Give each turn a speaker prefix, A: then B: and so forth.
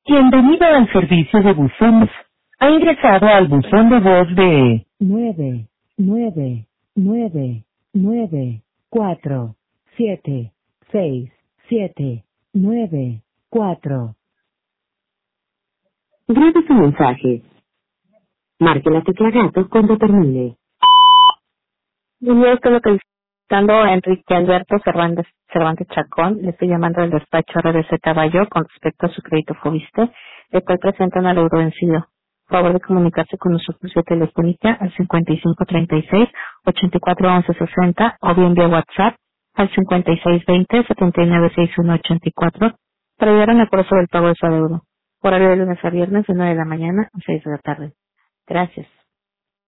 A: Bienvenido al servicio de buzón. Ha ingresado al buzón de voz de 99994767994. Grabe su mensaje. Marque la tecla gato cuando termine.
B: Yo estoy localizando a Enrique Alberto Cervantes Chacón. Le estoy llamando del despacho RDC Caballo con respecto a su crédito Fobiste. Le estoy presentando al euro vencido. Por favor de comunicarse con nuestra oficina telefónica al 5536-841160 o bien vía WhatsApp al 5620-796184 para llegar a un acuerdo sobre el pago de su adeudo. Horario de lunes a viernes de 9 de la mañana a 6 de la tarde. Gracias.